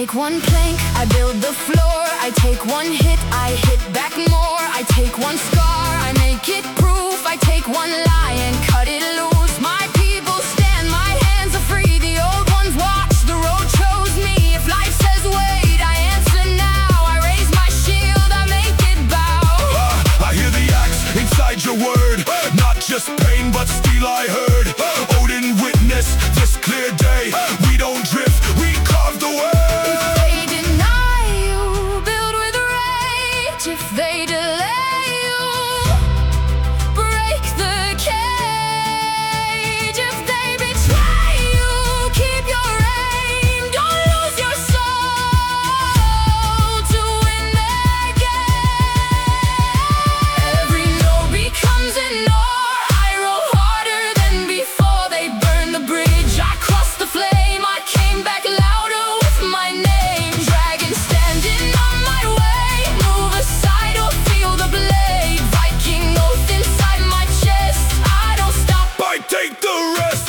take one plank, I build the floor. I take one hit, I hit back more. I take one scar, I make it proof. I take one lie and cut it loose. My people stand, my hands are free. The old ones watch, the road chose me. If life says wait, I answer now. I raise my shield, I make it bow. I hear the axe inside your word. Not just pain, but steel I heard. Odin witness this clear day. We don't drift, we carve the way. If they delay you, break the cage. If they betray you, keep your aim. Don't lose your soul to win the game. Every no becomes an or. I roll harder than before. They burn the bridge, I crossed the flame. I came back louder with my name. Dragon standing on my way. Move aside or feel the blade. Viking oath inside my chest. I don't stop, I take the rest.